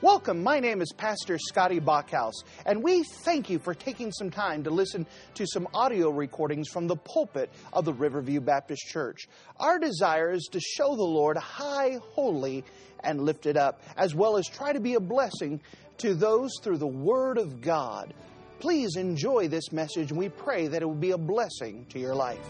Welcome, my name is Pastor Scotty Bachhaus, and we thank you for taking some time to listen to some audio recordings from the pulpit of the Riverview Baptist Church. Our desire is to show the Lord high, holy, and lifted up, as well as try to be a blessing to those through the Word of God. Please enjoy this message, and we pray that it will be a blessing to your life.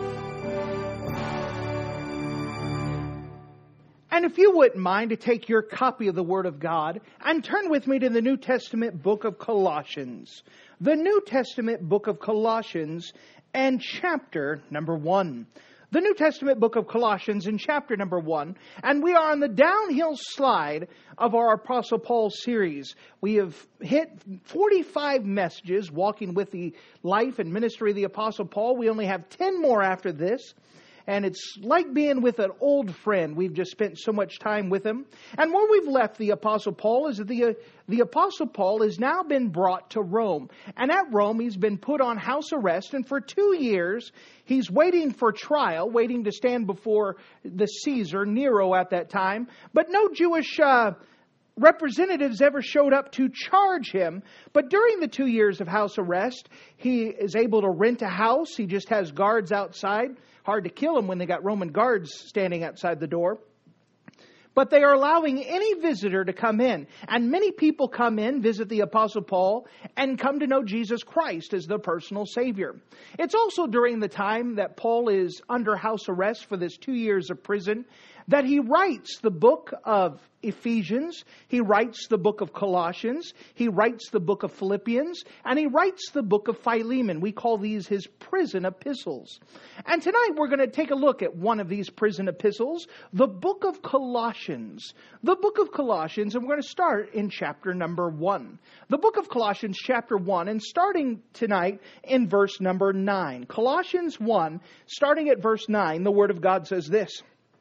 And if you wouldn't mind to take your copy of the Word of God and turn with me to the New Testament book of Colossians. The New Testament book of Colossians and chapter number 1. The New Testament book of Colossians in chapter number 1. And we are on the downhill slide of our Apostle Paul series. We have hit 45 messages walking with the life and ministry of the Apostle Paul. We only have 10 more after this. And it's like being with an old friend. We've just spent so much time with him. And where we've left the Apostle Paul is that the Apostle Paul has now been brought to Rome. And at Rome, he's been put on house arrest. And for 2 years, he's waiting for trial, waiting to stand before the Caesar, Nero at that time. But no Jewish representatives ever showed up to charge him. But during the 2 years of house arrest, he is able to rent a house. He just has guards outside. Hard to kill him when they got Roman guards standing outside the door. But they are allowing any visitor to come in. And many people come in, visit the Apostle Paul, and come to know Jesus Christ as their personal Savior. It's also during the time that Paul is under house arrest for this 2 years of prison that he writes the book of Ephesians, he writes the book of Colossians, he writes the book of Philippians, and he writes the book of Philemon. We call these his prison epistles. And tonight we're going to take a look at one of these prison epistles, the book of Colossians. The book of Colossians, and we're going to start in chapter number 1. The book of Colossians, chapter 1, and starting tonight in verse number 9. Colossians 1, starting at verse 9, the Word of God says this.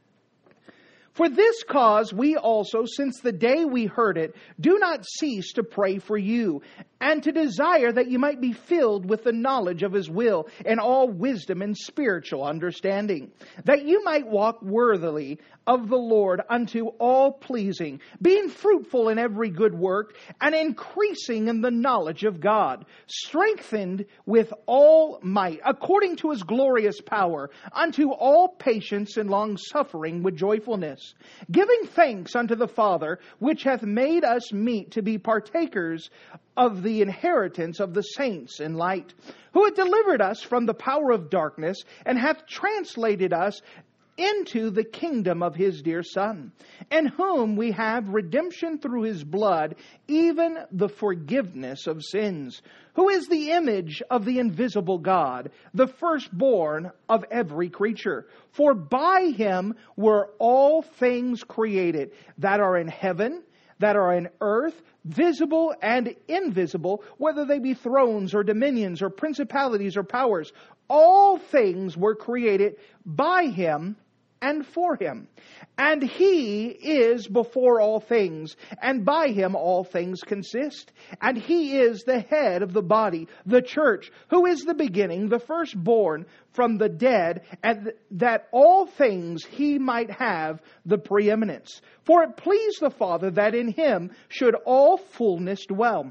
For this cause we also, since the day we heard it, do not cease to pray for you, and to desire that you might be filled with the knowledge of His will, and all wisdom and spiritual understanding, that you might walk worthily of the Lord unto all pleasing, being fruitful in every good work, and increasing in the knowledge of God, strengthened with all might, according to His glorious power, unto all patience and long suffering with joyfulness, giving thanks unto the Father, which hath made us meet to be partakers of the inheritance of the saints in light, who hath delivered us from the power of darkness, and hath translated us into the kingdom of His dear Son, in whom we have redemption through His blood, even the forgiveness of sins, who is the image of the invisible God, the firstborn of every creature. For by Him were all things created, that are in heaven, that are in earth, visible and invisible, whether they be thrones or dominions or principalities or powers. All things were created by Him and for Him. And He is before all things, and by Him all things consist. And He is the head of the body, the church, who is the beginning, the firstborn from the dead, and that all things He might have the preeminence. For it pleased the Father that in Him should all fullness dwell.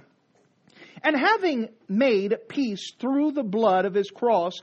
And having made peace through the blood of His cross,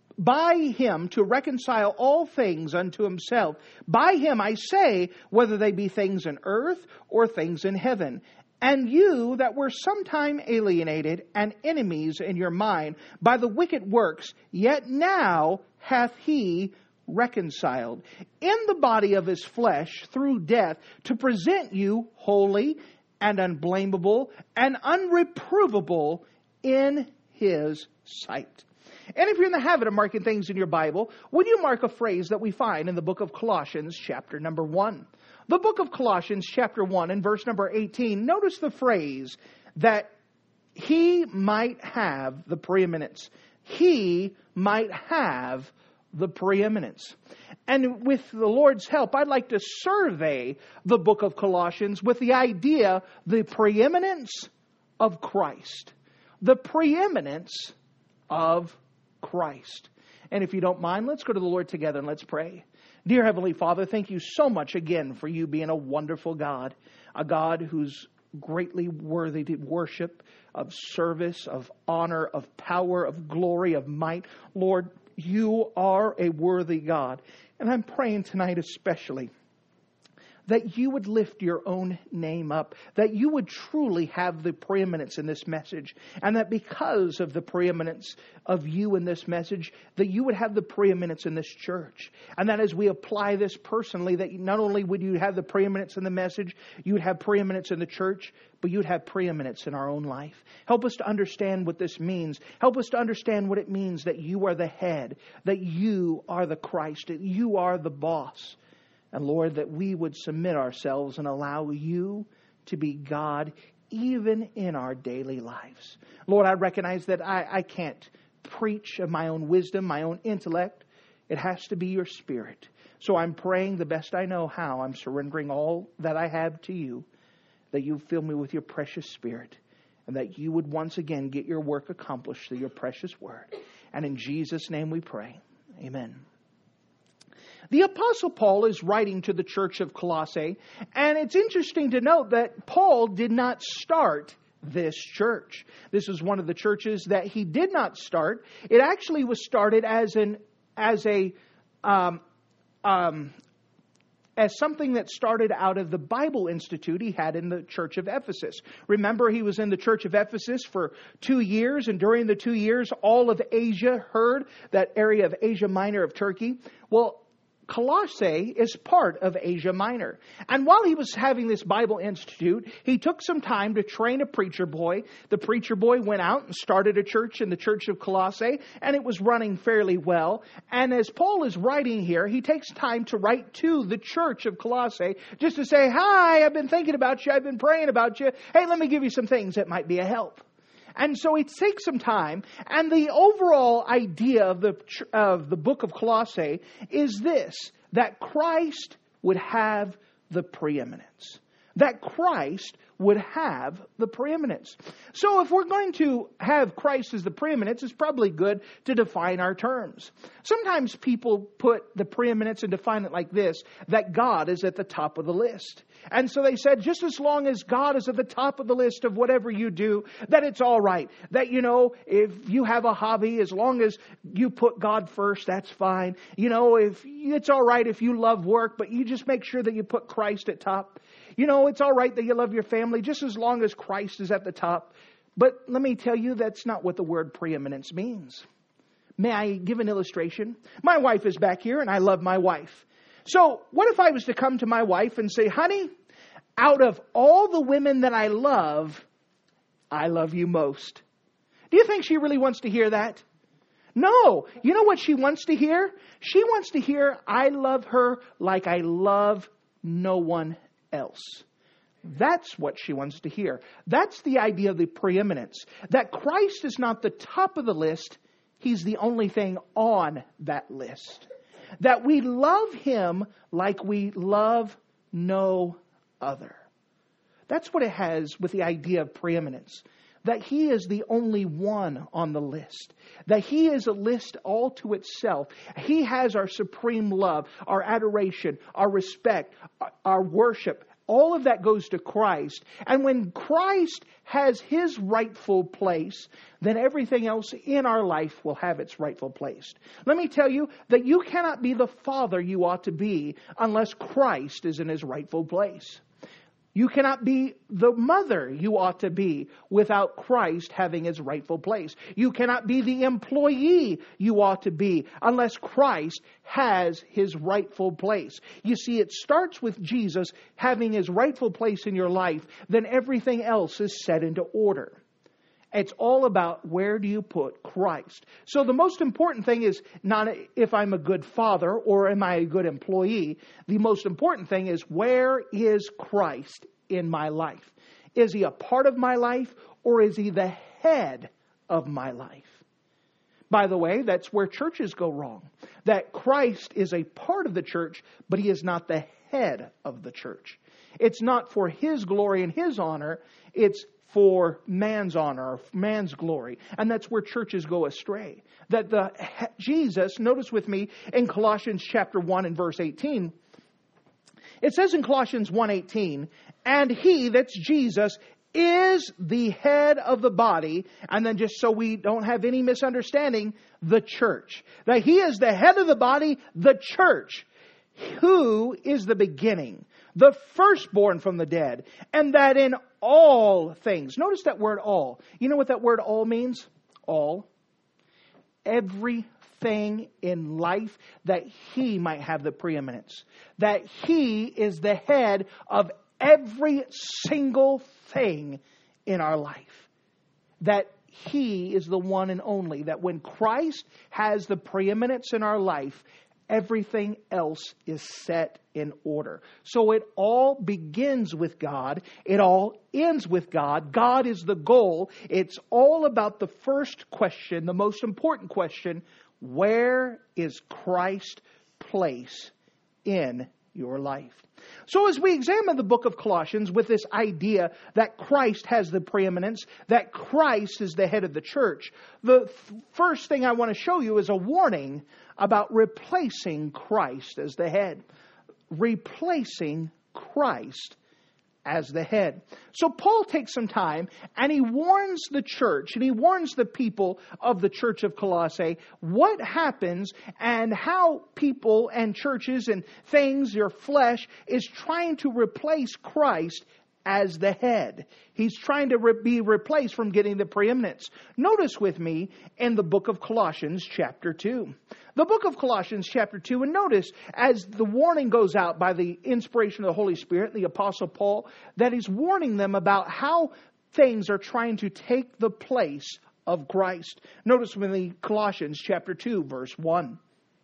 by Him to reconcile all things unto Himself. By Him, I say, whether they be things in earth or things in heaven. And you that were sometime alienated and enemies in your mind by the wicked works, yet now hath He reconciled in the body of His flesh through death, to present you holy and unblameable and unreprovable in His sight. And if you're in the habit of marking things in your Bible, would you mark a phrase that we find in the book of Colossians, chapter number 1? The book of Colossians, chapter 1, and verse number 18, notice the phrase that He might have the preeminence. He might have the preeminence. And with the Lord's help, I'd like to survey the book of Colossians with the idea, the preeminence of Christ. The preeminence of Christ. And if you don't mind, let's go to the Lord together and let's pray. Dear Heavenly Father, thank you so much again for you being a wonderful God, a God whose greatly worthy to worship, of service, of honor, of power, of glory, of might. Lord, you are a worthy God. And I'm praying tonight especially that you would lift your own name up, that you would truly have the preeminence in this message, and that because of the preeminence of you in this message, that you would have the preeminence in this church. And that as we apply this personally, that not only would you have the preeminence in the message, you would have preeminence in the church, but you would have preeminence in our own life. Help us to understand what this means. Help us to understand what it means that you are the head, that you are the Christ, that you are the boss. And Lord, that we would submit ourselves and allow you to be God even in our daily lives. Lord, I recognize that I can't preach of my own wisdom, my own intellect. It has to be your Spirit. So I'm praying the best I know how. I'm surrendering all that I have to you, that you fill me with your precious Spirit, and that you would once again get your work accomplished through your precious word. And in Jesus' name we pray. Amen. The Apostle Paul is writing to the church of Colossae, and it's interesting to note that Paul did not start this church. This is one of the churches that he did not start. It actually was started as something that started out of the Bible Institute he had in the church of Ephesus. Remember, he was in the church of Ephesus for 2 years, and during the 2 years, all of Asia heard, that area of Asia Minor of Turkey. Well, Colossae is part of Asia Minor. And while he was having this Bible Institute, he took some time to train a preacher boy. The preacher boy went out and started a church in the church of Colossae, and it was running fairly well. And as Paul is writing here, he takes time to write to the church of Colossae just to say, hi, I've been thinking about you, I've been praying about you. Hey, let me give you some things that might be a help. And so it takes some time. And the overall idea of the book of Colossae is this, that Christ would have the preeminence. That Christ would have the preeminence. So if we're going to have Christ as the preeminence, it's probably good to define our terms. Sometimes people put the preeminence and define it like this, that God is at the top of the list. And so they said, just as long as God is at the top of the list of whatever you do, that it's all right. That, if you have a hobby, as long as you put God first, that's fine. If it's all right if you love work, but you just make sure that you put Christ at top. It's all right that you love your family just as long as Christ is at the top. But let me tell you, that's not what the word preeminence means. May I give an illustration? My wife is back here and I love my wife. So what if I was to come to my wife and say, honey, out of all the women that I love you most. Do you think she really wants to hear that? No. You know what she wants to hear? She wants to hear, I love her like I love no one else. That's what she wants to hear. That's the idea of the preeminence. That Christ is not the top of the list. He's the only thing on that list. That we love Him like we love no other. That's what it has with the idea of preeminence. That He is the only one on the list. That He is a list all to itself. He has our supreme love, our adoration, our respect, our worship. All of that goes to Christ. And when Christ has His rightful place, then everything else in our life will have its rightful place. Let me tell you that you cannot be the father you ought to be unless Christ is in His rightful place. You cannot be the mother you ought to be without Christ having His rightful place. You cannot be the employee you ought to be unless Christ has His rightful place. You see, it starts with Jesus having His rightful place in your life, then everything else is set into order. It's all about where do you put Christ. So the most important thing is not if I'm a good father or am I a good employee. The most important thing is, where is Christ in my life? Is He a part of my life or is He the head of my life? By the way, that's where churches go wrong. That Christ is a part of the church, but He is not the head of the church. It's not for His glory and His honor. It's for man's honor, man's glory. And that's where churches go astray. Jesus, notice with me in Colossians chapter 1 and verse 18, It says in Colossians 1:18, and He, that's Jesus, is the head of the body, and then just so we don't have any misunderstanding, the church. That He is the head of the body, the church, who is the beginning, the firstborn from the dead, and that in all things. Notice that word all. You know what that word all means? All. Everything in life, that He might have the preeminence. That He is the head of every single thing in our life. That He is the one and only. That when Christ has the preeminence in our life, everything else is set in order. So it all begins with God. It all ends with God. God is the goal. It's all about the first question, the most important question. Where is Christ's place in your life? So as we examine the book of Colossians with this idea that Christ has the preeminence, that Christ is the head of the church, the first thing I want to show you is a warning about replacing Christ as the head. Replacing Christ as the head. So Paul takes some time and he warns the church and he warns the people of the church of Colossae what happens and how people and churches and things, your flesh, is trying to replace Christ as the head. He's trying to be replaced from getting the preeminence. Notice with me in the book of Colossians chapter 2. The book of Colossians chapter 2, and notice as the warning goes out by the inspiration of the Holy Spirit, the Apostle Paul, that he's warning them about how things are trying to take the place of Christ. Notice with me Colossians chapter 2, verse 1.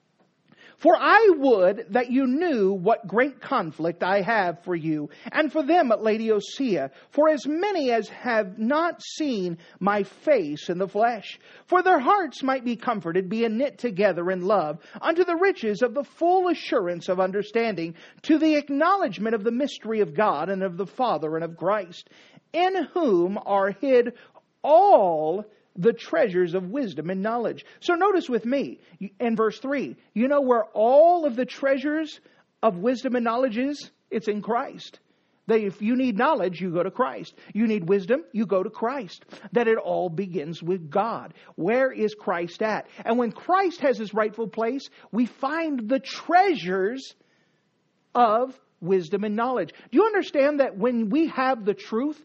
For I would that you knew what great conflict I have for you and for them at Laodicea, for as many as have not seen my face in the flesh, for their hearts might be comforted, being knit together in love, unto the riches of the full assurance of understanding, to the acknowledgement of the mystery of God and of the Father and of Christ, in whom are hid all the treasures of wisdom and knowledge. So notice with me in verse 3, you know where all of the treasures of wisdom and knowledge is? It's in Christ. That if you need knowledge, you go to Christ. You need wisdom, you go to Christ. That it all begins with God. Where is Christ at? And when Christ has His rightful place, we find the treasures of wisdom and knowledge. Do you understand that when we have the truth,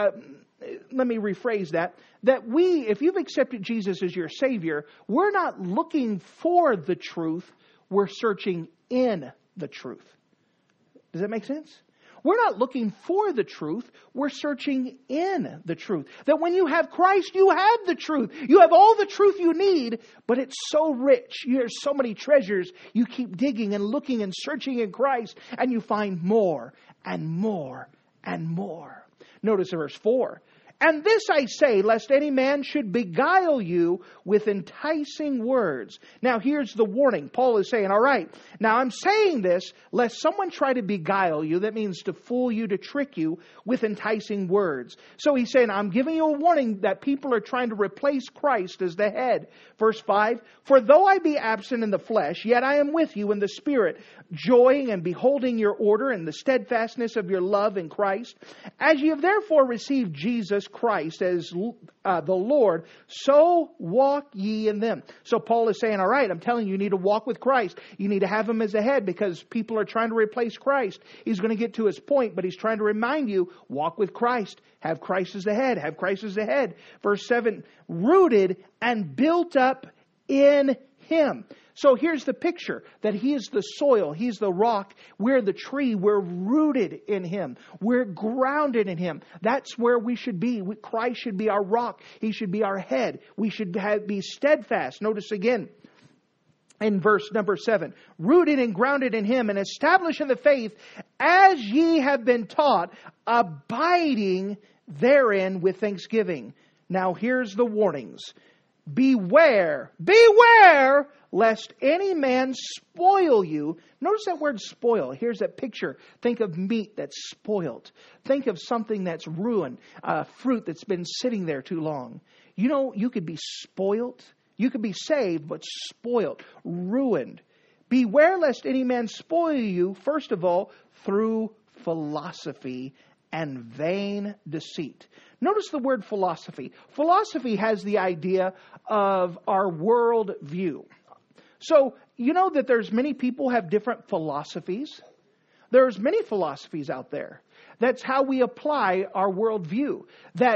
let me rephrase that if you've accepted Jesus as your Savior, we're not looking for the truth, we're searching in the truth. Does that make sense? We're not looking for the truth, we're searching in the truth. That when you have Christ, you have the truth. You have all the truth you need, but it's so rich. There's so many treasures. You keep digging and looking and searching in Christ, and you find more and more and more. Notice verse 4. And this I say, lest any man should beguile you with enticing words. Now here's the warning. Paul is saying, all right, now I'm saying this, lest someone try to beguile you. That means to fool you, to trick you with enticing words. So he's saying, I'm giving you a warning that people are trying to replace Christ as the head. Verse 5, for though I be absent in the flesh, yet I am with you in the Spirit, joying and beholding your order and the steadfastness of your love in Christ. As ye have therefore received Jesus Christ as the Lord, so walk ye in them. So Paul is saying, all right, I'm telling you, you need to walk with Christ. You need to have Him as the head because people are trying to replace Christ. He's going to get to his point, but he's trying to remind you, walk with Christ. Have Christ as the head. Have Christ as the head. Verse 7, rooted and built up in Him. So here's the picture, that He is the soil, He's the rock, we're the tree, we're rooted in Him, we're grounded in Him. That's where we should be. Christ should be our rock, He should be our head. We should be steadfast. Notice again in verse number 7, rooted and grounded in Him and established in the faith as ye have been taught, abiding therein with thanksgiving. Now here's the warnings. Beware, lest any man spoil you. Notice that word spoil. Here's that picture. Think of meat that's spoiled. Think of something that's ruined. Fruit that's been sitting there too long. You know, you could be spoiled. You could be saved, but spoiled, ruined. Beware lest any man spoil you, first of all, through philosophy and vain deceit. Notice the word philosophy. Philosophy has the idea of our world view. So, you know that there's many people have different philosophies. There's many philosophies out there. That's how we apply our worldview.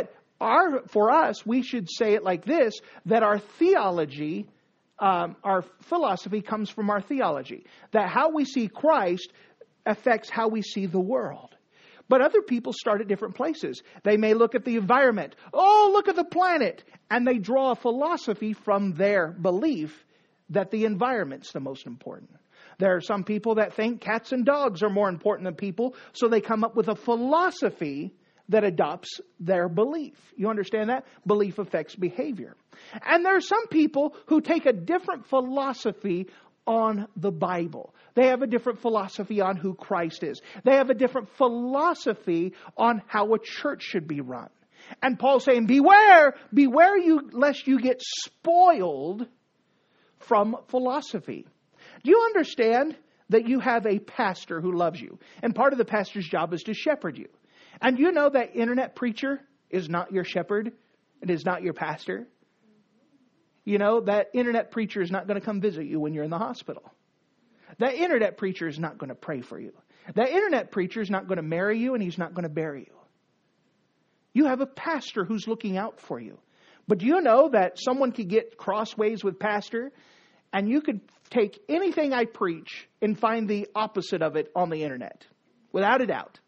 For us, we should say it like this, that our theology, our philosophy comes from our theology. That how we see Christ affects how we see the world. But other people start at different places. They may look at the environment. Oh, look at the planet. And they draw a philosophy from their belief that the environment's the most important. There are some people that think cats and dogs are more important than people, so they come up with a philosophy that adopts their belief. You understand that? Belief affects behavior. And there are some people who take a different philosophy on the Bible. They have a different philosophy on who Christ is. They have a different philosophy on how a church should be run. And Paul's saying, beware you lest you get spoiled from philosophy. Do you understand that you have a pastor who loves you? And part of the pastor's job is to shepherd you. And you know that internet preacher is not your shepherd. It is not your pastor. You know, that internet preacher is not going to come visit you when you're in the hospital. That internet preacher is not going to pray for you. That internet preacher is not going to marry you, and he's not going to bury you. You have a pastor who's looking out for you. But do you know that someone could get crossways with pastor, and you could take anything I preach and find the opposite of it on the internet, without a doubt.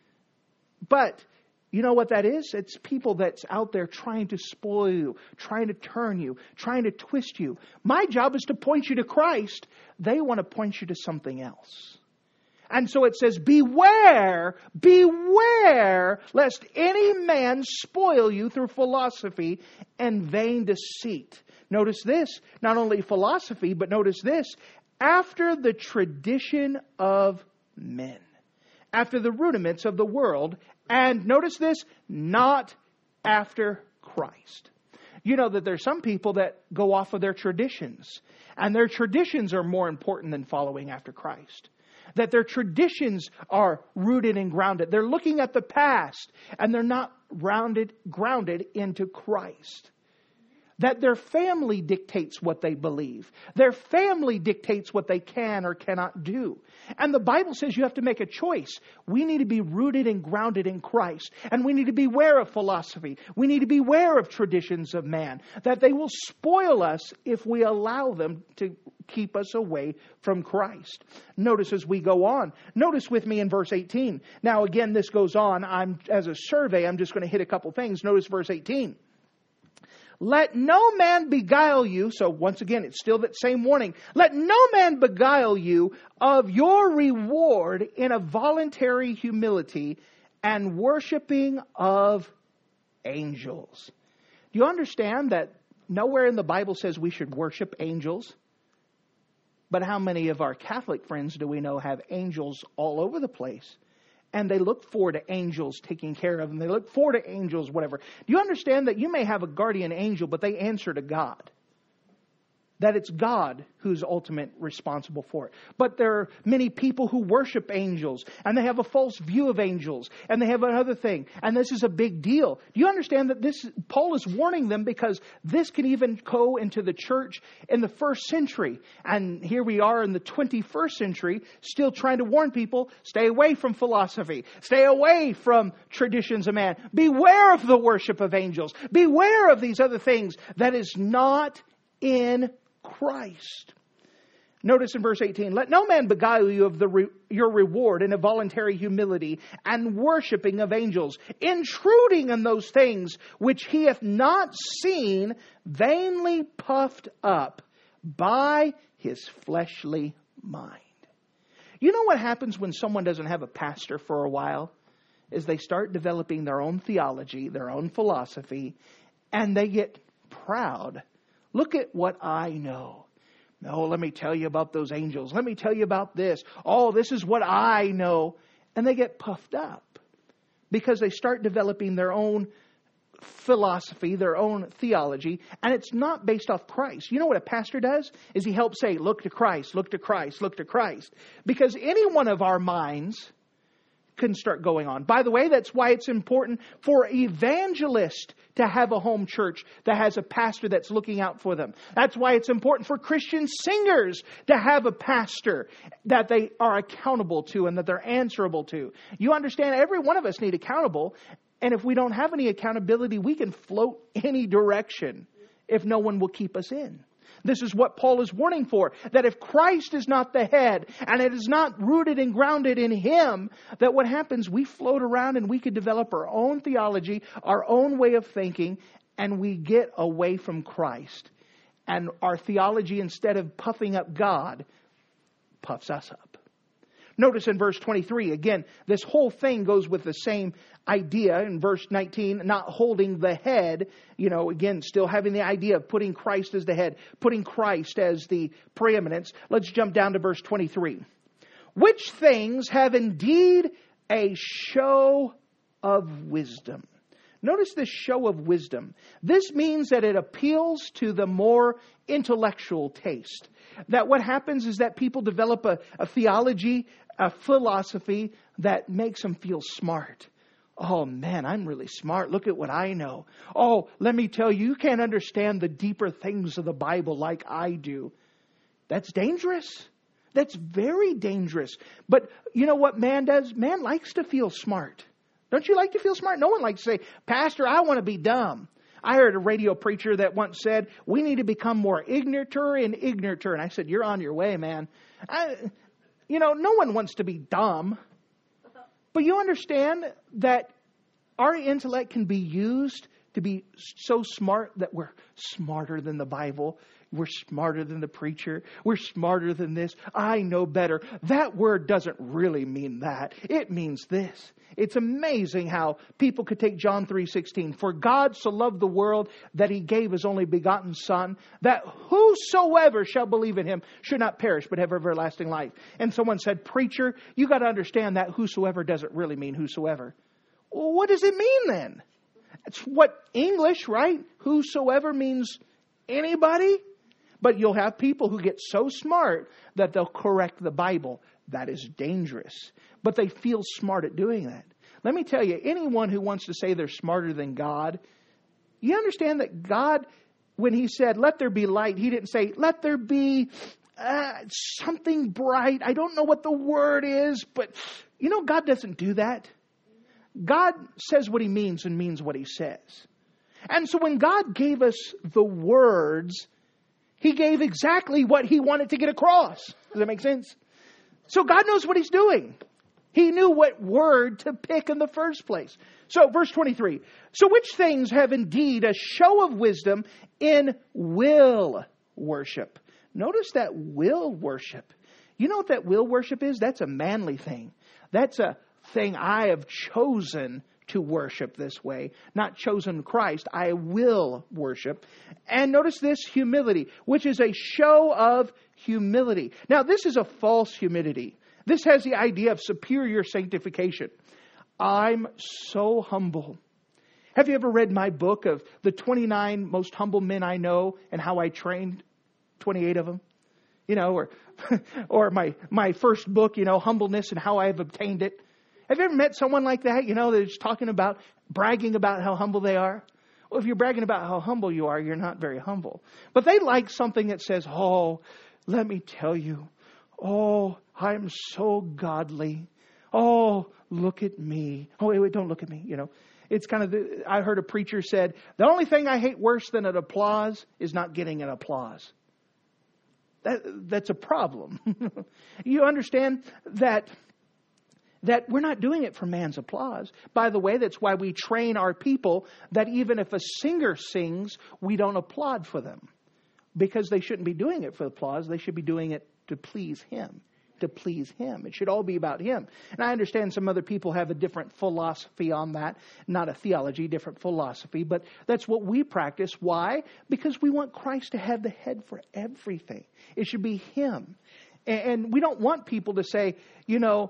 But you know what that is? It's people that's out there trying to spoil you, trying to turn you, trying to twist you. My job is to point you to Christ. They want to point you to something else. And so it says, beware lest any man spoil you through philosophy and vain deceit. Notice this, not only philosophy, but notice this, after the tradition of men, after the rudiments of the world, and notice this, not after Christ. You know that there's some people that go off of their traditions, and their traditions are more important than following after Christ. That their traditions are rooted and grounded. They're looking at the past, and they're not grounded into Christ. That their family dictates what they believe. Their family dictates what they can or cannot do. And the Bible says you have to make a choice. We need to be rooted and grounded in Christ. And we need to beware of philosophy. We need to beware of traditions of man. That they will spoil us if we allow them to keep us away from Christ. Notice as we go on. Notice with me in verse 18. Now again, this goes on. As a survey, I'm just going to hit a couple things. Notice verse 18. Let no man beguile you. So once again, it's still that same warning. Let no man beguile you of your reward in a voluntary humility and worshiping of angels. Do you understand that nowhere in the Bible says we should worship angels? But how many of our Catholic friends do we know have angels all over the place? And they look forward to angels taking care of them. They look forward to angels, whatever. Do you understand that you may have a guardian angel, but they answer to God? That it's God who's ultimate responsible for it. But there are many people who worship angels, and they have a false view of angels, and they have another thing. And this is a big deal. Do you understand that Paul is warning them because this can even go into the church in the first century. And here we are in the 21st century, still trying to warn people, stay away from philosophy. Stay away from traditions of man. Beware of the worship of angels. Beware of these other things that is not in Christ. Notice in verse 18, let no man beguile you of your reward in a voluntary humility and worshiping of angels, intruding in those things which he hath not seen, vainly puffed up by his fleshly mind. You know what happens when someone doesn't have a pastor for a while? Is they start developing their own theology, their own philosophy, and they get proud. Look at what I know. No, let me tell you about those angels. Let me tell you about this. Oh, this is what I know. And they get puffed up because they start developing their own philosophy, their own theology, and it's not based off Christ. You know what a pastor does? Is he helps say, look to Christ, look to Christ, look to Christ. Because any one of our minds can start going on. By the way, that's why it's important for evangelists to have a home church that has a pastor that's looking out for them. That's why it's important for Christian singers to have a pastor that they are accountable to and that they're answerable to. You understand, every one of us need accountable. And if we don't have any accountability, we can float any direction if no one will keep us in. This is what Paul is warning for, that if Christ is not the head and it is not rooted and grounded in Him, that what happens, we float around and we could develop our own theology, our own way of thinking, and we get away from Christ. And our theology, instead of puffing up God, puffs us up. Notice in verse 23, again, this whole thing goes with the same idea in verse 19, not holding the head, again, still having the idea of putting Christ as the head, putting Christ as the preeminence. Let's jump down to verse 23. Which things have indeed a show of wisdom. Notice this show of wisdom. This means that it appeals to the more intellectual taste. That what happens is that people develop a theology, a philosophy that makes them feel smart. Oh man, I'm really smart. Look at what I know. Oh, let me tell you, you can't understand the deeper things of the Bible like I do. That's dangerous. That's very dangerous. But you know what man does? Man likes to feel smart. Don't you like to feel smart? No one likes to say, Pastor, I want to be dumb. I heard a radio preacher that once said, we need to become more ignoranter and ignoranter. And I said, you're on your way, man. No one wants to be dumb. But you understand that our intellect can be used to be so smart that we're smarter than the Bible. We're smarter than the preacher. We're smarter than this. I know better. That word doesn't really mean that. It means this. It's amazing how people could take John 3:16. For God so loved the world that He gave His only begotten Son, that whosoever shall believe in Him should not perish but have everlasting life. And someone said, preacher, you got to understand that whosoever doesn't really mean whosoever. Well, what does it mean then? It's what English, right? Whosoever means anybody. But you'll have people who get so smart that they'll correct the Bible. That is dangerous. But they feel smart at doing that. Let me tell you, anyone who wants to say they're smarter than God, you understand that God, when He said, let there be light, He didn't say, let there be something bright. I don't know what the word is, but God doesn't do that. God says what He means and means what He says. And so when God gave us the words, He gave exactly what He wanted to get across. Does that make sense? So God knows what He's doing. He knew what word to pick in the first place. So verse 23. So which things have indeed a show of wisdom in will worship? Notice that will worship. You know what that will worship is? That's a manly thing. That's a thing I have chosen to worship this way. Not chosen Christ. I will worship. And notice this, humility, which is a show of humility. Now, this is a false humility. This has the idea of superior sanctification. I'm so humble. Have you ever read my book of the 29 most humble men I know and how I trained 28 of them? Or my first book, Humbleness and How I Have Obtained It. Have you ever met someone like that? They're just talking about, bragging about how humble they are. Well, if you're bragging about how humble you are, you're not very humble. But they like something that says, oh, let me tell you, oh, I'm so godly. Oh, look at me. Oh, wait, don't look at me. It's kind of, I heard a preacher said, the only thing I hate worse than an applause is not getting an applause. That's a problem. You understand that we're not doing it for man's applause. By the way, that's why we train our people that even if a singer sings, we don't applaud for them. Because they shouldn't be doing it for applause. They should be doing it to please Him. To please Him. It should all be about Him. And I understand some other people have a different philosophy on that. Not a theology, different philosophy. But that's what we practice. Why? Because we want Christ to have the head for everything. It should be Him. And we don't want people to say,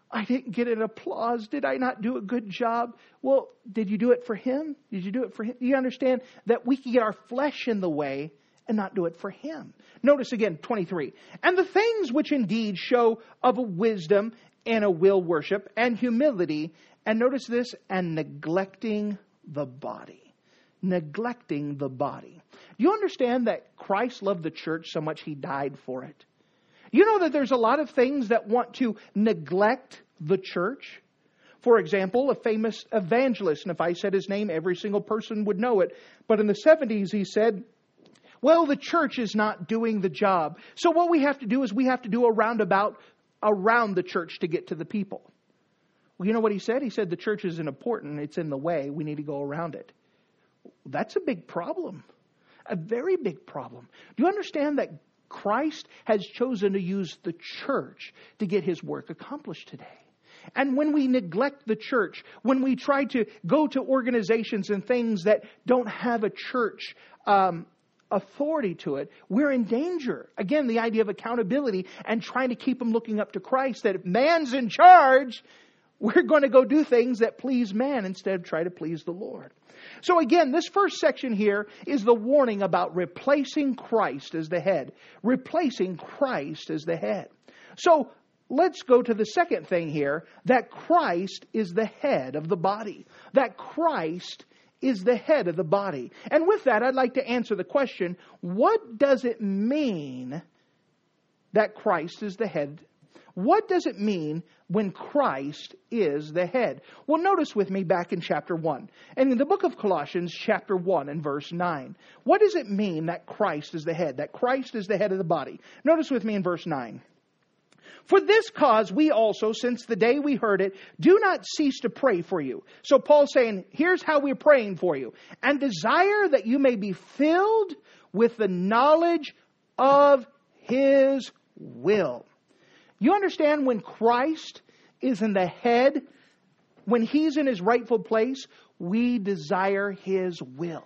I didn't get an applause. Did I not do a good job? Well, did you do it for Him? Did you do it for Him? You understand that we can get our flesh in the way and not do it for Him. Notice again, 23. And the things which indeed show of a wisdom and a will worship and humility, and notice this, and neglecting the body. Neglecting the body. Do you understand that Christ loved the church so much He died for it? You know that there's a lot of things that want to neglect the church. For example, a famous evangelist, and if I said his name, every single person would know it. But in the 70s, he said, well, the church is not doing the job. So what we have to do is we have to do a roundabout around the church to get to the people. Well, you know what he said? He said the church isn't important. It's in the way. We need to go around it. That's a big problem. A very big problem. Do you understand that Christ has chosen to use the church to get His work accomplished today? And when we neglect the church, when we try to go to organizations and things that don't have a church authority to it, we're in danger. Again, the idea of accountability and trying to keep them looking up to Christ, that if man's in charge, we're going to go do things that please man instead of try to please the Lord. So again, this first section here is the warning about replacing Christ as the head. Replacing Christ as the head. So let's go to the second thing here, that Christ is the head of the body. That Christ is the head of the body. And with that, I'd like to answer the question, what does it mean that Christ is the head? What does it mean when Christ is the head? Well, notice with me back in chapter 1. And in the book of Colossians, chapter 1 and verse 9. What does it mean that Christ is the head? That Christ is the head of the body? Notice with me in verse 9. For this cause we also, since the day we heard it, do not cease to pray for you. So Paul's saying, here's how we're praying for you. And desire that you may be filled with the knowledge of His will. You understand, when Christ is in the head, when He's in His rightful place, we desire His will.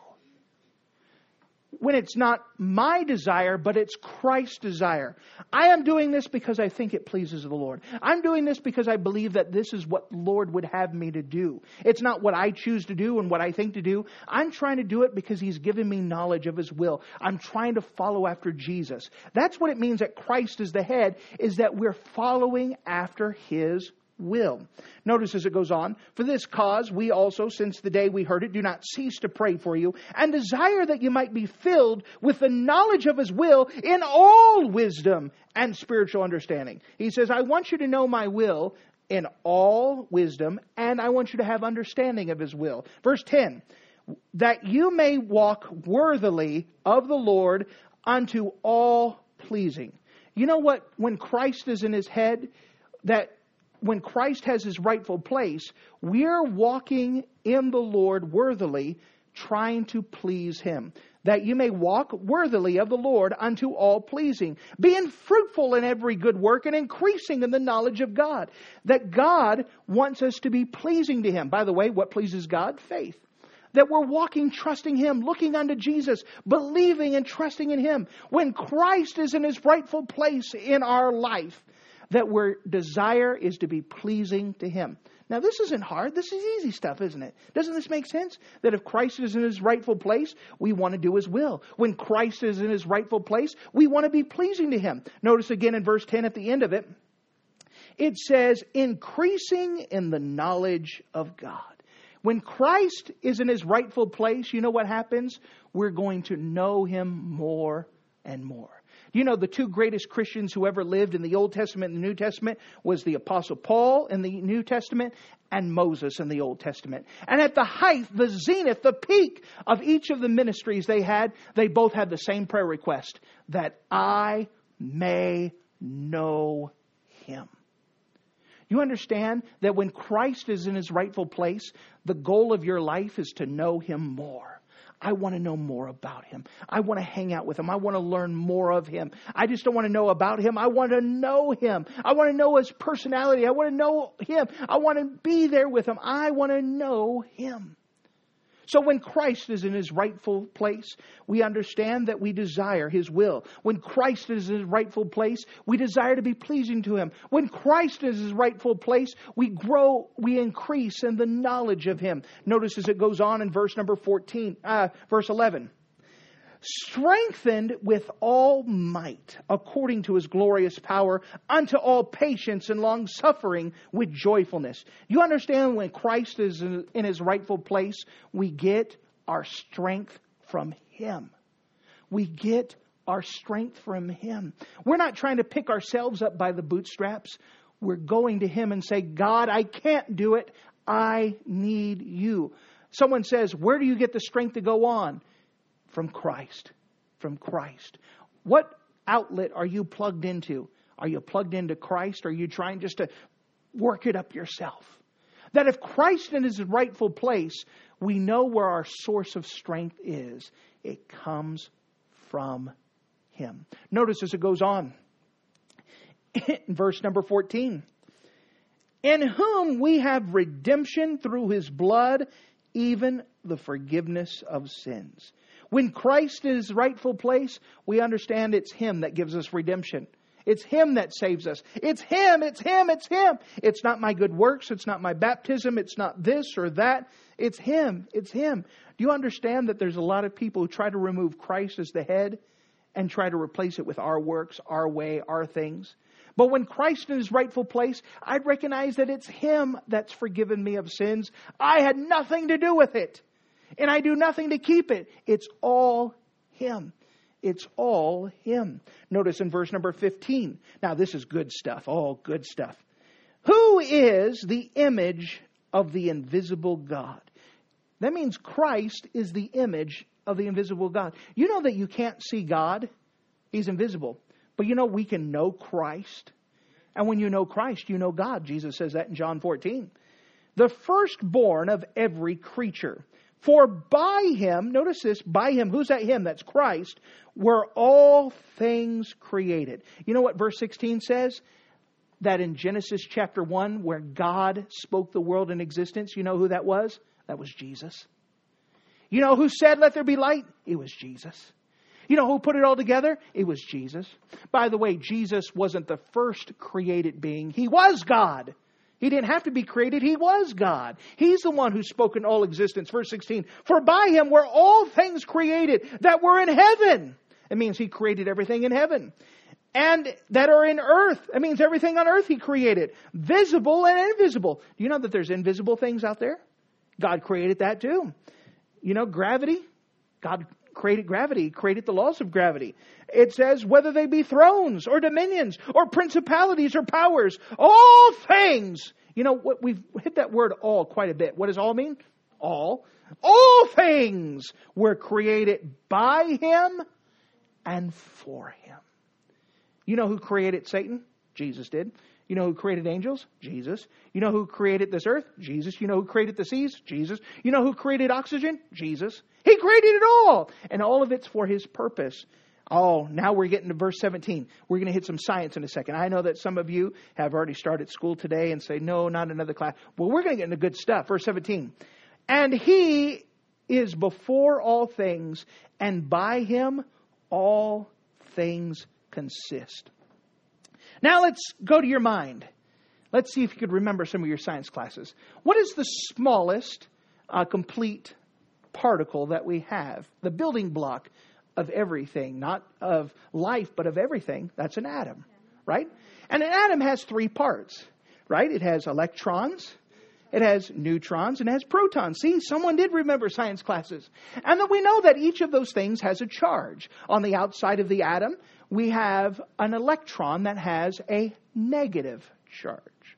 When it's not my desire, but it's Christ's desire. I am doing this because I think it pleases the Lord. I'm doing this because I believe that this is what the Lord would have me to do. It's not what I choose to do and what I think to do. I'm trying to do it because He's given me knowledge of His will. I'm trying to follow after Jesus. That's what it means that Christ is the head, is that we're following after His will. Notice as it goes on, for this cause we also, since the day we heard it, do not cease to pray for you, and desire that you might be filled with the knowledge of His will in all wisdom and spiritual understanding. He says, I want you to know my will in all wisdom, and I want you to have understanding of His will. Verse 10, that you may walk worthily of the Lord unto all pleasing. You know what? When Christ is in His head, that when Christ has His rightful place, we're walking in the Lord worthily, trying to please Him. That you may walk worthily of the Lord unto all pleasing, being fruitful in every good work and increasing in the knowledge of God. That God wants us to be pleasing to Him. By the way, what pleases God? Faith. That we're walking, trusting Him, looking unto Jesus, believing and trusting in Him. When Christ is in His rightful place in our life, that our desire is to be pleasing to Him. Now, this isn't hard. This is easy stuff, isn't it? Doesn't this make sense? That if Christ is in His rightful place, we want to do His will. When Christ is in His rightful place, we want to be pleasing to Him. Notice again in verse 10 at the end of it, it says, increasing in the knowledge of God. When Christ is in His rightful place, you know what happens? We're going to know Him more and more. You know, the two greatest Christians who ever lived in the Old Testament and the New Testament was the Apostle Paul in the New Testament and Moses in the Old Testament. And at the height, the zenith, the peak of each of the ministries they had, they both had the same prayer request, that I may know Him. You understand that when Christ is in His rightful place, the goal of your life is to know Him more. I want to know more about Him. I want to hang out with Him. I want to learn more of Him. I just don't want to know about Him. I want to know Him. I want to know His personality. I want to know Him. I want to be there with Him. I want to know Him. So when Christ is in His rightful place, we understand that we desire His will. When Christ is in His rightful place, we desire to be pleasing to Him. When Christ is in His rightful place, we grow, we increase in the knowledge of Him. Notice as it goes on in verse 11. Strengthened with all might, according to His glorious power, unto all patience and long suffering with joyfulness. You understand, when Christ is in His rightful place, we get our strength from Him. We get our strength from Him. We're not trying to pick ourselves up by the bootstraps. We're going to Him and say, God, I can't do it. I need You. Someone says, where do you get the strength to go on? From Christ. From Christ. What outlet are you plugged into? Are you plugged into Christ? Or are you trying just to work it up yourself? That if Christ in His rightful place, we know where our source of strength is. It comes from Him. Notice as it goes on. In verse number 14. In whom we have redemption through His blood, even the forgiveness of sins. When Christ is His rightful place, we understand it's Him that gives us redemption. It's Him that saves us. It's Him, it's Him, it's Him. It's not my good works. It's not my baptism. It's not this or that. It's Him. It's Him. Do you understand that there's a lot of people who try to remove Christ as the head and try to replace it with our works, our way, our things? But when Christ is in His rightful place, I recognize that it's Him that's forgiven me of sins. I had nothing to do with it. And I do nothing to keep it. It's all Him. It's all Him. Notice in verse number 15. Now this is good stuff. All good stuff. Who is the image of the invisible God? That means Christ is the image of the invisible God. You know that you can't see God. He's invisible. But you know we can know Christ. And when you know Christ, you know God. Jesus says that in John 14. The firstborn of every creature. For by Him, notice this, by Him, who's that Him? That's Christ, were all things created. You know what verse 16 says? That in Genesis chapter 1, where God spoke the world in existence, you know who that was? That was Jesus. You know who said, let there be light? It was Jesus. You know who put it all together? It was Jesus. By the way, Jesus wasn't the first created being. He was God. He didn't have to be created. He was God. He's the one who spoke in all existence. Verse 16. For by Him were all things created that were in heaven. It means He created everything in heaven. And that are in earth. It means everything on earth He created. Visible and invisible. Do you know that there's invisible things out there? God created that too. You know, gravity. God created gravity. He created the laws of gravity. It says whether they be thrones or dominions or principalities or powers, all things. You know what, we've hit that word all quite a bit. What does all mean? All. All things were created by Him and for Him. You know who created Satan? Jesus did. You know who created angels? Jesus. You know who created this earth? Jesus. You know who created the seas? Jesus. You know who created oxygen? Jesus. He created it all. And all of it's for His purpose. Oh, now we're getting to verse 17. We're going to hit some science in a second. I know that some of you have already started school today and say, no, not another class. Well, we're going to get into good stuff. Verse 17. And He is before all things, and by Him all things consist. Now let's go to your mind. Let's see if you could remember some of your science classes. What is the smallest complete particle that we have? The building block of everything, not of life, but of everything. That's an atom, right? And an atom has three parts, right? It has electrons, it has neutrons, and it has protons. See, someone did remember science classes. And then we know that each of those things has a charge. On the outside of the atom, we have an electron that has a negative charge.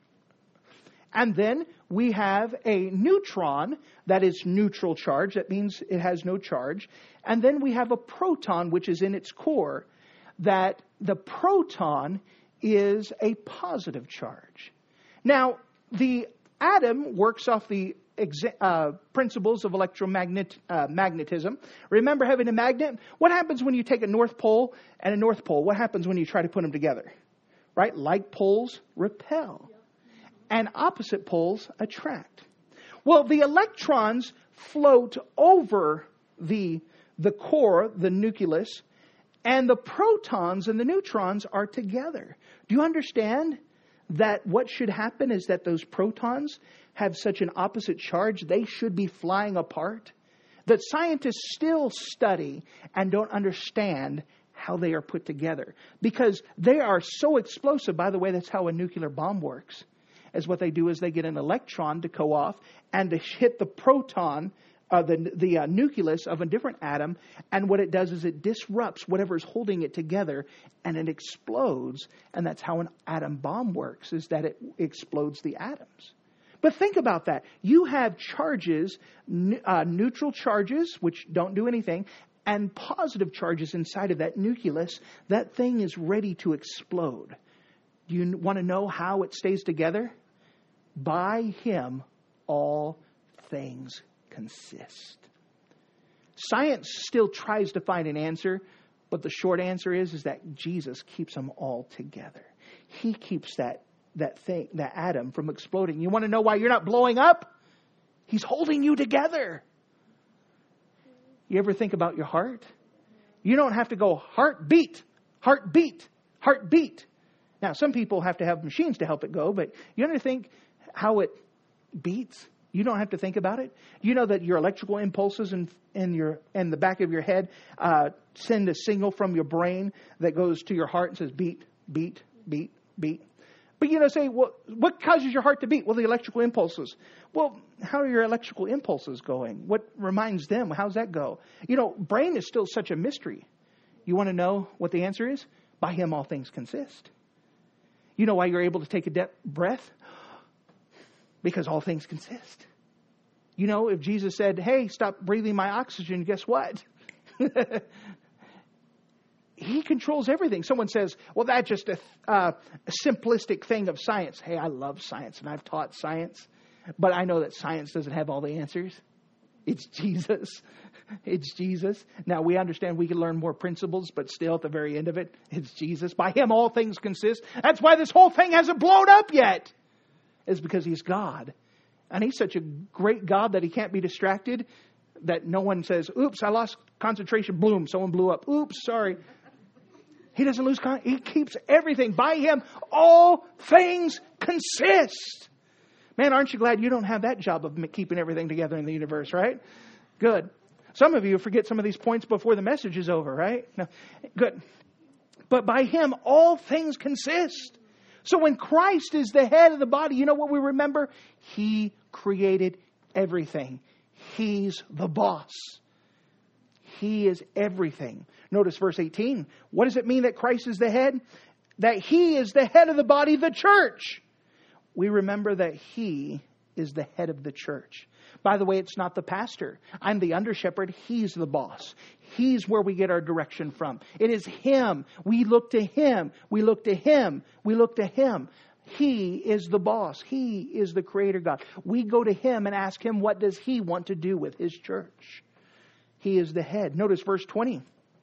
And then we have a neutron that is neutral charge. That means it has no charge. And then we have a proton, which is in its core, that the proton is a positive charge. Now, the atom works off the principles of electromagnetism. Remember having a magnet? What happens when you take a north pole and a north pole? What happens when you try to put them together? Right? Like poles repel. And opposite poles attract. Well, the electrons float over the core, the nucleus, and the protons and the neutrons are together. Do you understand that what should happen is that those protons have such an opposite charge, they should be flying apart? That scientists still study and don't understand how they are put together. Because they are so explosive. By the way, that's how a nuclear bomb works. As what they do is they get an electron to go off and to hit the proton, the nucleus of a different atom. And what it does is it disrupts whatever is holding it together and it explodes. And that's how an atom bomb works, is that it explodes the atoms. But think about that. You have charges, neutral charges, which don't do anything, and positive charges inside of that nucleus. That thing is ready to explode. Do you want to know how it stays together? By Him, all things consist. Science still tries to find an answer, but the short answer is that Jesus keeps them all together. He keeps that atom from exploding. You want to know why you're not blowing up? He's holding you together. You ever think about your heart? You don't have to go heartbeat, heartbeat, heartbeat. Now, some people have to have machines to help it go, but you ever think how it beats? You don't have to think about it. You know that your electrical impulses in the back of your head send a signal from your brain that goes to your heart and says beat, beat, beat, beat. But say, well, what causes your heart to beat? Well, the electrical impulses. Well, how are your electrical impulses going? What reminds them? How's that go? Brain is still such a mystery. You want to know what the answer is? By Him all things consist. You know why you're able to take a deep breath? Because all things consist. If Jesus said, hey, stop breathing my oxygen, guess what? He controls everything. Someone says, well, that's just a simplistic thing of science. Hey, I love science and I've taught science. But I know that science doesn't have all the answers. It's Jesus. It's Jesus. Now, we understand we can learn more principles, but still at the very end of it, it's Jesus. By Him, all things consist. That's why this whole thing hasn't blown up yet. It's because He's God. And He's such a great God that He can't be distracted, that no one says, oops, I lost concentration. Boom, someone blew up. Oops, sorry. He doesn't lose He keeps everything. By Him, all things consist. Man, aren't you glad you don't have that job of keeping everything together in the universe, right? Good. Some of you forget some of these points before the message is over, right? No. Good. But by Him, all things consist. So when Christ is the head of the body, you know what we remember? He created everything. He's the boss. He is everything. Notice verse 18. What does it mean that Christ is the head? That He is the head of the body, the church. We remember that He is the head of the church. By the way, it's not the pastor. I'm the under shepherd. He's the boss. He's where we get our direction from. It is Him. We look to Him. We look to Him. We look to Him. He is the boss. He is the creator God. We go to Him and ask Him, what does He want to do with His church? He is the head. Notice verse 20.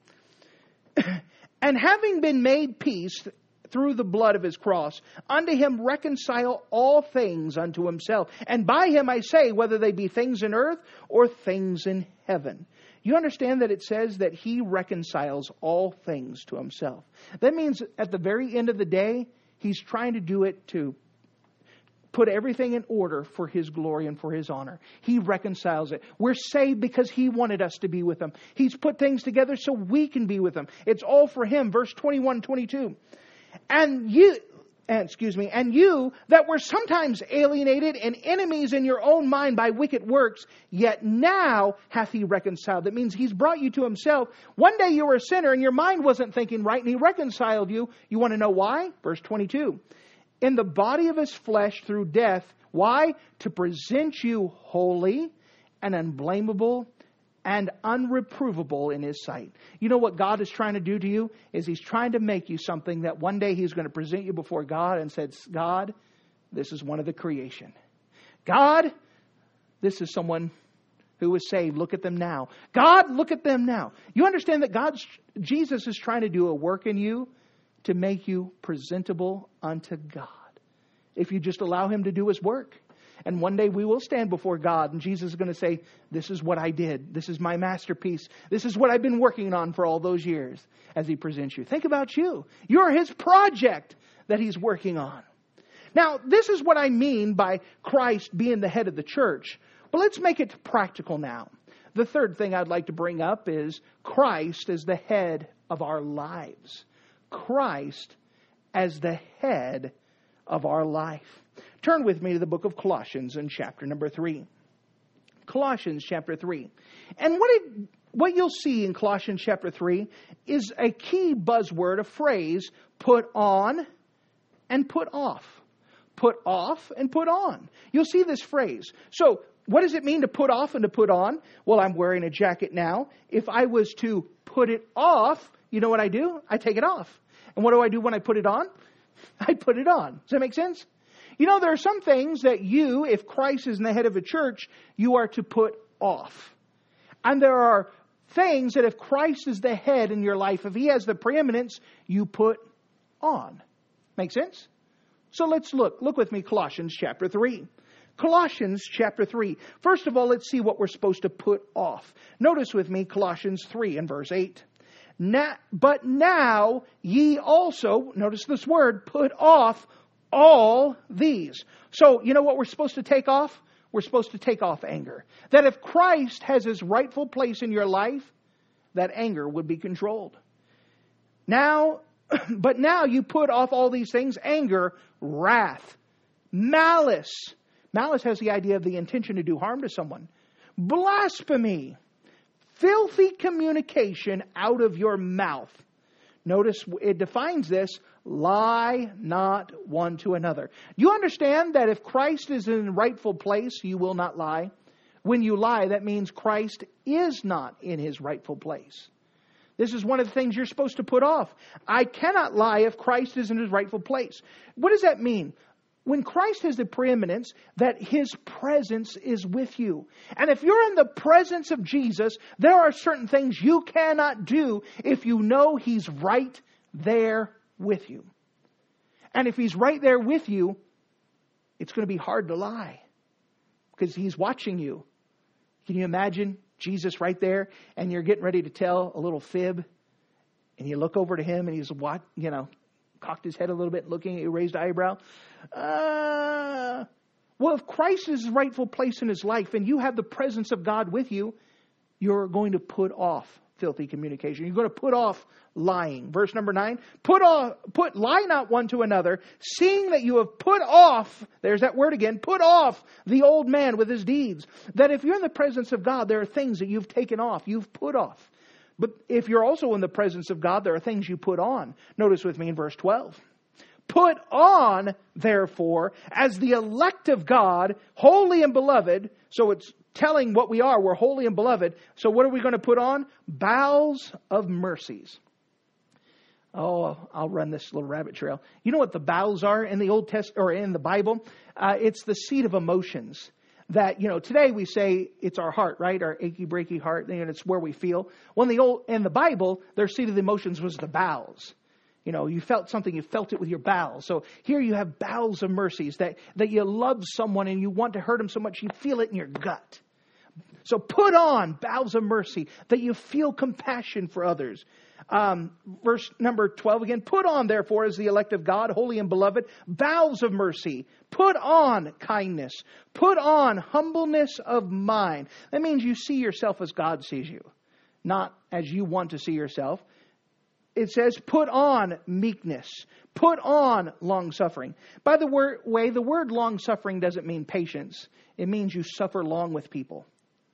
And having been made peace through the blood of His cross, unto Him reconcile all things unto Himself. And by Him I say, whether they be things in earth or things in heaven. You understand that it says that He reconciles all things to Himself. That means at the very end of the day, He's trying to do it to put everything in order for His glory and for His honor. He reconciles it. We're saved because He wanted us to be with Him. He's put things together so we can be with Him. It's all for Him. Verse 21, 22. And you that were sometimes alienated and enemies in your own mind by wicked works, yet now hath He reconciled. That means He's brought you to Himself. One day you were a sinner and your mind wasn't thinking right, and He reconciled you. You want to know why? Verse 22. In the body of His flesh through death. Why? To present you holy and unblameable and unreprovable in His sight. You know what God is trying to do to you? Is He's trying to make you something that one day He's going to present you before God and says, God, this is one of the creation. God, this is someone who was saved. Look at them now. God, look at them now. You understand that Jesus is trying to do a work in you to make you presentable unto God. If you just allow Him to do His work. And one day we will stand before God, and Jesus is going to say, this is what I did. This is my masterpiece. This is what I've been working on for all those years, as He presents you. Think about you. You're His project that He's working on. Now, this is what I mean by Christ being the head of the church. But let's make it practical now. The third thing I'd like to bring up is Christ as the head of our lives. Christ as the head of our life. Turn with me to the book of Colossians in chapter number 3. Colossians chapter 3. And what you'll see in Colossians chapter 3 is a key buzzword, a phrase, put on and put off. Put off and put on. You'll see this phrase. So, what does it mean to put off and to put on? Well, I'm wearing a jacket now. If I was to put it off, you know what I do? I take it off. And what do I do when I put it on? I put it on. Does that make sense? You know, there are some things that you, if Christ is in the head of a church, you are to put off. And there are things that if Christ is the head in your life, if He has the preeminence, you put on. Make sense? So let's look. Look with me, Colossians chapter 3. Colossians chapter 3. First of all, let's see what we're supposed to put off. Notice with me Colossians 3 and verse 8. But now ye also, notice this word, put off all these. So, you know what we're supposed to take off? We're supposed to take off anger. That if Christ has His rightful place in your life, that anger would be controlled. But now you put off all these things: anger, wrath, malice. Malice has the idea of the intention to do harm to someone. Blasphemy, filthy communication out of your mouth. Notice it defines this: lie not one to another. Do you understand that if Christ is in the rightful place, you will not lie? When you lie, that means Christ is not in His rightful place. This is one of the things you're supposed to put off. I cannot lie if Christ is in His rightful place. What does that mean? When Christ has the preeminence, that His presence is with you. And if you're in the presence of Jesus, there are certain things you cannot do if you know He's right there with you. And if He's right there with you, it's going to be hard to lie because He's watching you. Can you imagine Jesus right there and you're getting ready to tell a little fib and you look over to Him and He's cocked his head a little bit, looking at you, raised eyebrow. Well, if Christ is His rightful place in His life and you have the presence of God with you, you're going to put off filthy communication. You're going to put off lying. Verse number 9, lie not one to another, seeing that you have put off, there's that word again, put off the old man with his deeds. That if you're in the presence of God, there are things that you've taken off, you've put off. But if you're also in the presence of God, there are things you put on. Notice with me in verse 12. Put on, therefore, as the elect of God, holy and beloved. So it's telling what we are. We're holy and beloved. So what are we going to put on? Bowels of mercies. Oh, I'll run this little rabbit trail. You know what the bowels are in the Old Testament or in the Bible? It's the seat of emotions. That, today we say it's our heart, right? Our achy, breaky heart, and it's where we feel. Well, in the Bible, their seat of the emotions was the bowels. You felt something, you felt it with your bowels. So here you have bowels of mercies, that you love someone and you want to hurt them so much you feel it in your gut. So put on bowels of mercy, that you feel compassion for others. Verse number 12 again. Put on, therefore, as the elect of God, holy and beloved, bowels of mercy. Put on kindness. Put on humbleness of mind. That means you see yourself as God sees you, not as you want to see yourself. It says, put on meekness. Put on long-suffering. By the way, the word long-suffering doesn't mean patience. It means you suffer long with people.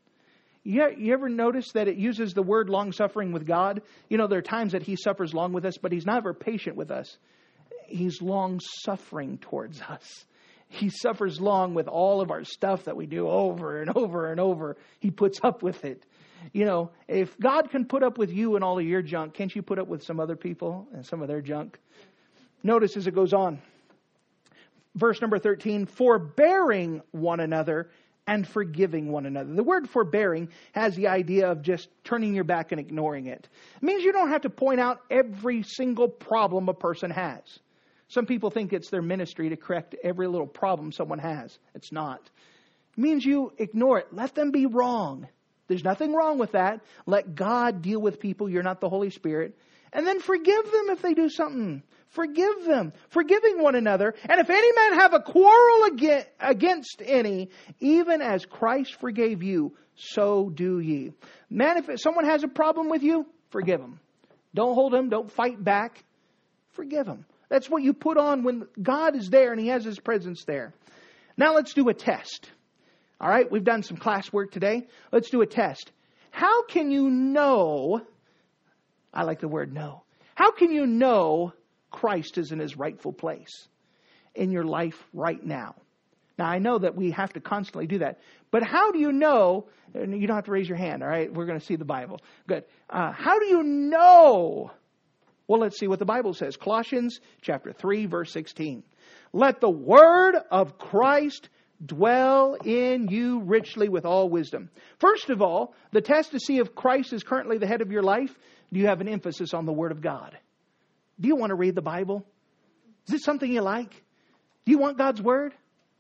You ever notice that it uses the word long-suffering with God? There are times that He suffers long with us, but He's never patient with us. He's long-suffering towards us. He suffers long with all of our stuff that we do over and over and over. He puts up with it. If God can put up with you and all of your junk, can't you put up with some other people and some of their junk? Notice as it goes on. Verse number 13, forbearing one another and forgiving one another. The word forbearing has the idea of just turning your back and ignoring it. It means you don't have to point out every single problem a person has. Some people think it's their ministry to correct every little problem someone has. It's not. It means you ignore it. Let them be wrong. There's nothing wrong with that. Let God deal with people. You're not the Holy Spirit. And then forgive them if they do something. Forgive them. Forgiving one another. And if any man have a quarrel against any, even as Christ forgave you, so do ye. Man, if someone has a problem with you, forgive them. Don't hold them. Don't fight back. Forgive them. That's what you put on when God is there and He has His presence there. Now let's do a test. All right, we've done some classwork today. Let's do a test. How can you know, I like the word know. How can you know Christ is in His rightful place in your life right now? Now, I know that we have to constantly do that. But how do you know, and you don't have to raise your hand, all right? We're going to see the Bible. Good. How do you know? Well, let's see what the Bible says. Colossians chapter 3, verse 16. Let the word of Christ dwell in you richly with all wisdom. First of all, the test to see if Christ is currently the head of your life, do you have an emphasis on the Word of God? Do you want to read the Bible? Is it something you like? Do you want God's Word?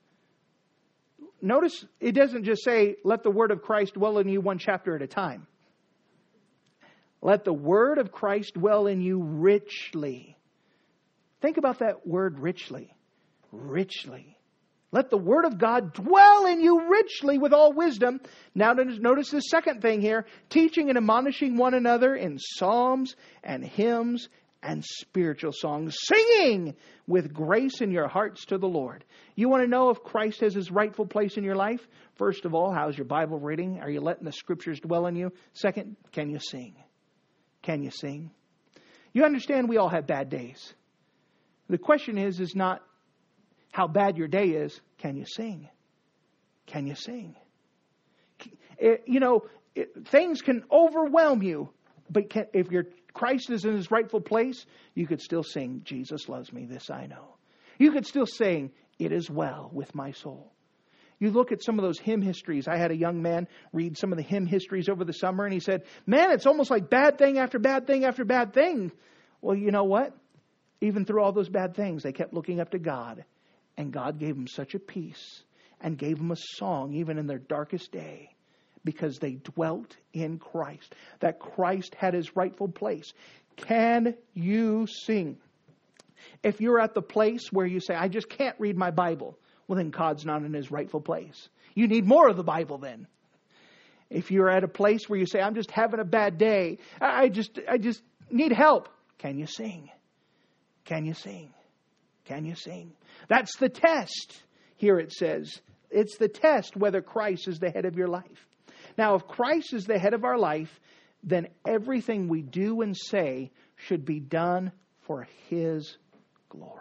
Notice it doesn't just say, let the Word of Christ dwell in you one chapter at a time. Let the Word of Christ dwell in you richly. Think about that word richly. Richly. Let the Word of God dwell in you richly with all wisdom. Now notice the second thing here. Teaching and admonishing one another in psalms and hymns and spiritual songs. Singing with grace in your hearts to the Lord. You want to know if Christ has His rightful place in your life? First of all, how's your Bible reading? Are you letting the Scriptures dwell in you? Second, can you sing? Can you sing? You understand we all have bad days. The question is not how bad your day is. Can you sing? Can you sing? Things can overwhelm you. But if Christ is in His rightful place, you could still sing, Jesus loves me, this I know. You could still sing, it is well with my soul. You look at some of those hymn histories. I had a young man read some of the hymn histories over the summer, and he said, man, it's almost like bad thing after bad thing after bad thing. Well, you know what? Even through all those bad things, they kept looking up to God. And God gave them such a peace and gave them a song even in their darkest day because they dwelt in Christ. That Christ had His rightful place. Can you sing? If you're at the place where you say, I just can't read my Bible, well, then God's not in His rightful place. You need more of the Bible then. If you're at a place where you say, I'm just having a bad day, I just need help. Can you sing? Can you sing? Can you sing? That's the test. Here it says, it's the test whether Christ is the head of your life. Now, if Christ is the head of our life, then everything we do and say should be done for His glory.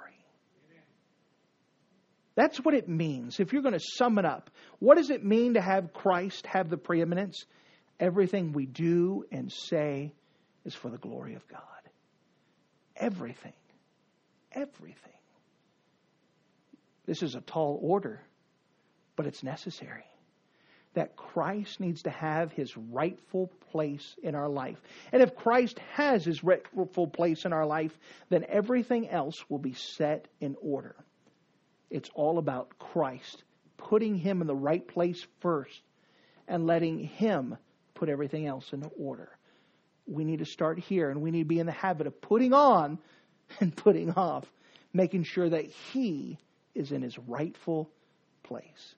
That's what it means. If you're going to sum it up, what does it mean to have Christ have the preeminence? Everything we do and say is for the glory of God. Everything. Everything. This is a tall order, but it's necessary. That Christ needs to have His rightful place in our life. And if Christ has His rightful place in our life, then everything else will be set in order. It's all about Christ, putting Him in the right place first and letting Him put everything else into order. We need to start here, and we need to be in the habit of putting on and putting off, making sure that He is in His rightful place.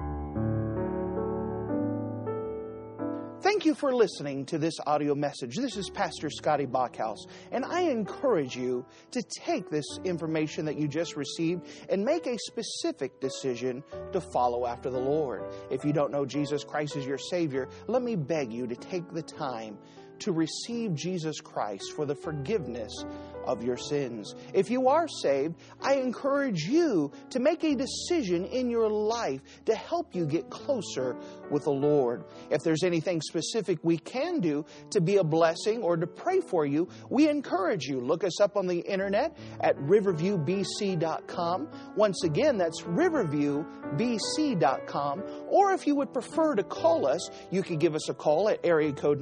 Thank you for listening to this audio message. This is Pastor Scotty Bachhaus, and I encourage you to take this information that you just received and make a specific decision to follow after the Lord. If you don't know Jesus Christ as your Savior, let me beg you to take the time to receive Jesus Christ for the forgiveness of your sins. If you are saved, I encourage you to make a decision in your life to help you get closer with the Lord. If there's anything specific we can do to be a blessing or to pray for you, we encourage you. Look us up on the internet at riverviewbc.com. Once again, that's riverviewbc.com. Or if you would prefer to call us, you can give us a call at area code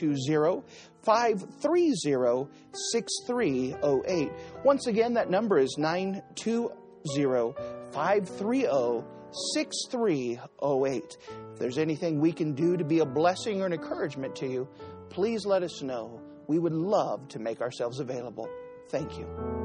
920-530-6308. Once again, that number is 920-530-6308. If there's anything we can do to be a blessing or an encouragement to you, please let us know. We would love to make ourselves available. Thank you.